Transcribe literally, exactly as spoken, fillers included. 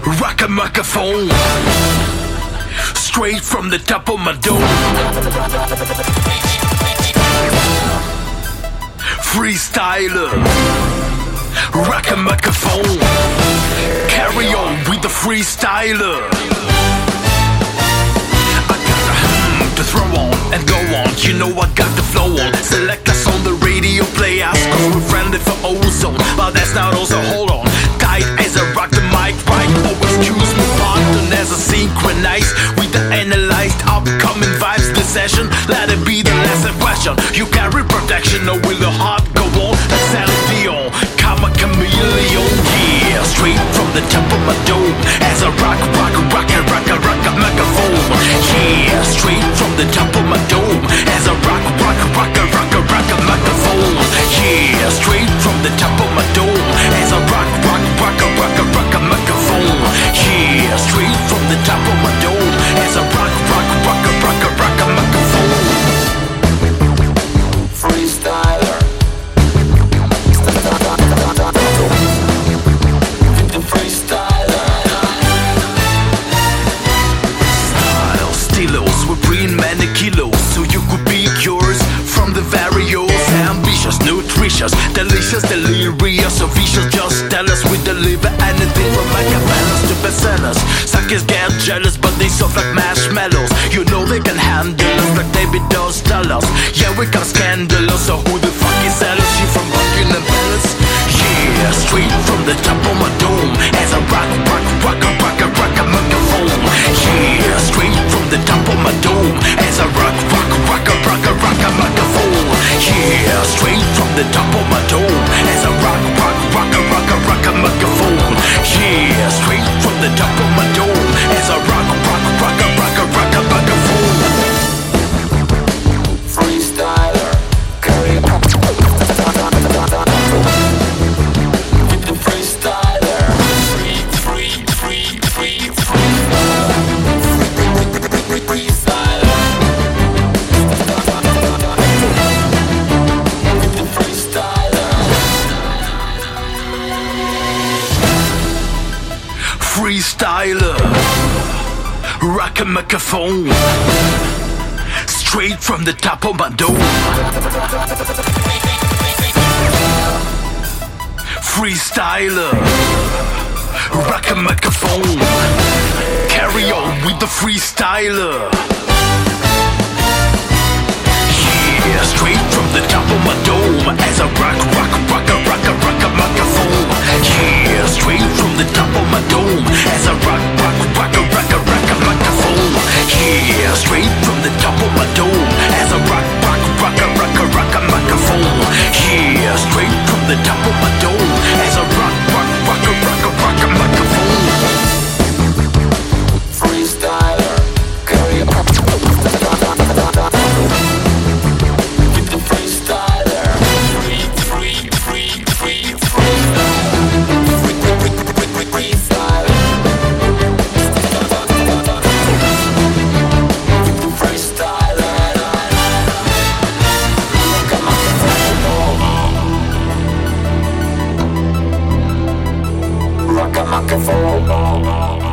rock a microphone straight from the top of my dome. Freestyler, rock a microphone, carry on with the freestyler. I got the hum to throw on and go on, you know I got the flow on. Select us on the radio play us, cause we're friendly for ozone. But that's not all, so hold on. Tight as I rock the mic right. Oh, excuse me, pardon, as I synchronize with the analyzed upcoming vibes. This session, let it be the lesson question. You carry protection, or will the heart go on? Celine Dion, come a chameleon, yeah. Straight from the top of my dome, as I rock, rock, rock, rock, rock, rock a microphone, yeah. Straight from the top of my dome, as I rock, rock, rock, rock, rock a microphone, yeah. Straight from the top of my dome, as I rock, rock, rock, rock, rock a microphone, yeah. Straight from the top of my dome, as I rock, rock, rock, rock, rock a microphone. Freestyler, freestyler. Style, stilos, we bring many kilos, so you could pick yours from the various. Ambitious, nutritious, delicious, delirious, so vicious. Just tell us we deliver anything from acapellas to bestsellers. Suckers get jealous, but they soft like marshmallows. You know they can handle us like David does tell us. Yeah, we got scandalous, so who the fuck is Alice? She from Buckingham Palace? Yeah, straight from the top of my dome, as I rock, rock, rock, rock, rock a microphone. Yeah, straight from the top of my dome, as I rock, rock, rock, rock, rock a microphone. Yeah, straight from the top of my dome, as I rock, rock, rock, rock, rock a microphone. Yeah, straight from the top of my dome, as I rock, rock, rock, rock, rock a microphone. Freestyler, carry on with the freestyler. Free, free, free, free, free, freestyler. With the freestyler. Freestyler, rock a microphone straight from the top of my dome. Freestyler, rock a microphone, carry on with the freestyler. Yeah, straight from the top of my dome, as I rock, rock, rock, rock, rock a microphone. Yeah, straight from the top of my dome, as I rock, rock, rock, rock, rock a microphone. Yeah, straight from the top of my dome, as I rock, rock, rock, rock, rock a microphone. Yeah, straight from the top of my dome, as I rock, rock, rock, rock, rock a microphone. Freestyler, carry on with the freestyler. Free, free, free, free, freestyler. Rock a microphone.